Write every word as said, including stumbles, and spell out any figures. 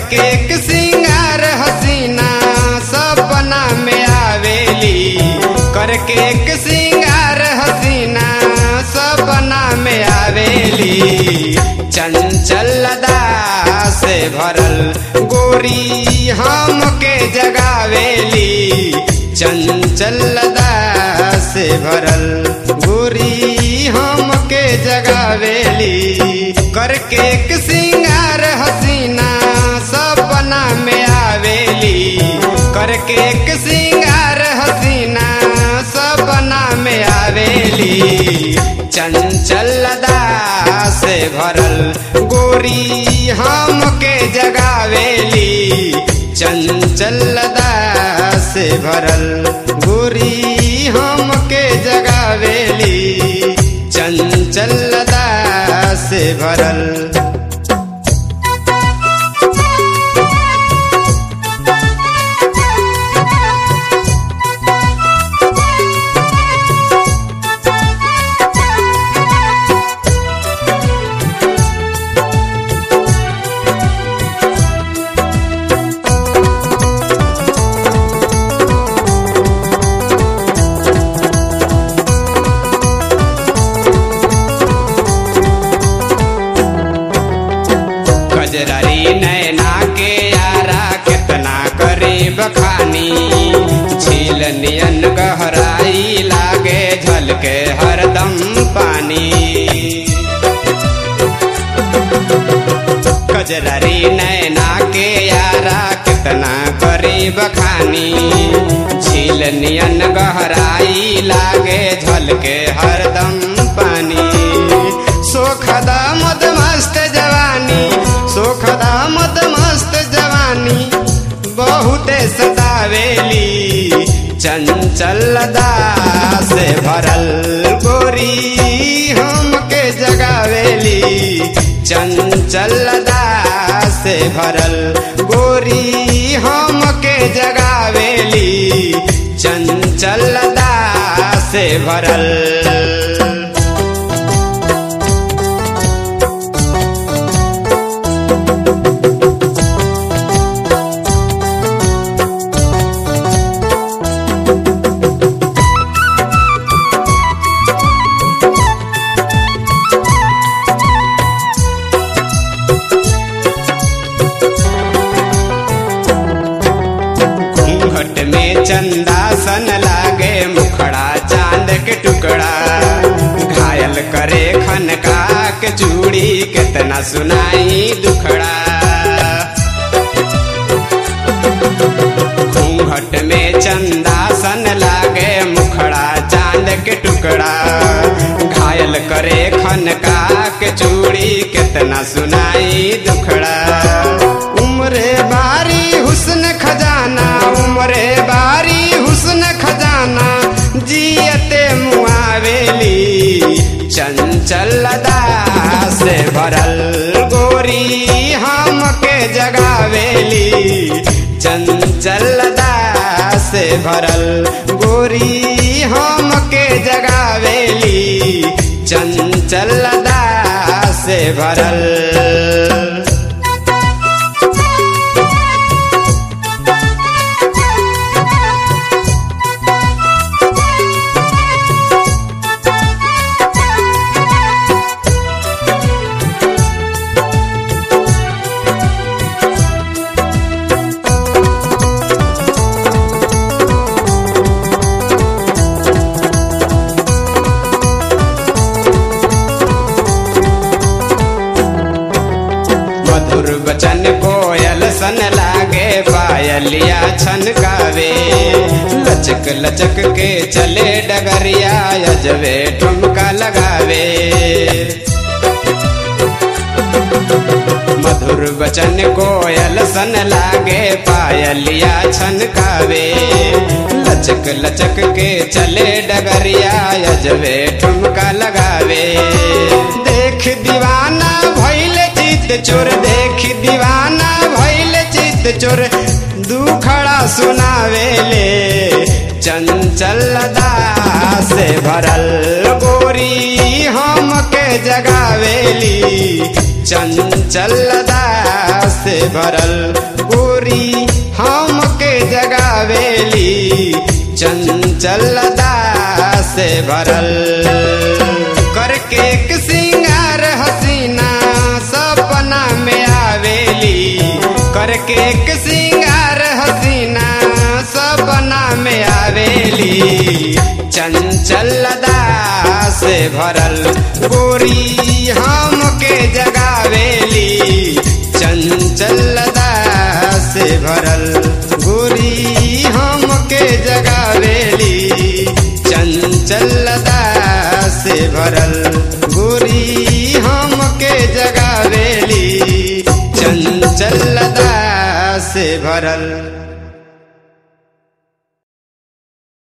करके एक सिंगार हसीना सपना में आवेली, करके एक सिंगार हसीना सपना में आवेली। चंचल अदा से भरल गोरी हमके जगावेली, चंचल अदा से भरल गोरी हमके जगावेली। करके एक सिंगार हसीना सपना में आवेली, करके एक सिंगार हसीना सपना में आवेली। चंचल अदा से भरल गोरी हमके जगावेली, चंचल अदा से भरल गोरी हमके जगावेली, चंचल अदा से भरल। कजरारी नैना के यारा कितना करे बखानी, झील नियन गहराई लागे झलके हरदम पानी। कजरारी नैना के यारा कितना करे बखानी, झील नियन गहराई लागे झलके हरदम पानी। सोखदा मद मस्त जवानी, सोखदा मद मस्त जवानी बहुते सतावेली। चंचल अदा से भरल गोरी हमके जगावेली, चंचल अदा से भरल गोरी हमके जगावेली, चंचल अदा से भरल। घूंघट में चंदा सन लागे मुखड़ा चांद के टुकड़ा, घायल करे खनका के चूड़ी कितना सुनाई दुखड़ा। घूंघट में चंदा सन लागे मुखड़ा चांद के टुकड़ा, घायल करे खनका के चूड़ी कितना सुनाई दुखड़ा। उम्रे बारी हुस्न खजाना, उम्रे बारी हुस्न खजाना जियते मुआवेली। चंचल अदा से भरल गोरी हमके जगावेली, चंचल अदा से भरल गोरी हमके जगावेली, चंचल अदा से भरल। मधुर बचन कोयल सन लागे पायलिया छनकावे, लचक लचक के चले डगरिया अजबे ठुमका लगावे। मधुर बचन कोयल सन लागे पायलिया छनकावे, लचक लचक के चले डगरिया अजबे ठुमका लगावे। देख दीवाना भइल चित चोर, देख दीवाना भइल चित चोर दुखड़ा सुनावेले। चंचल अदा से भरल गोरी हमके जगावेली, चंचलता से भरल गोरी हमके जगावेली चंचलता से भरल करके एक सिंगार हसीना सपना में आवेली करके एक सिंगार हसीना सपना में आवेली चंचलता से भरल गोरी हमके जगावेली चंचलता से भरल गोरी हमके जगावेली चंचलता से भरल गोरी हमके जगावेली चंचलता से भरल।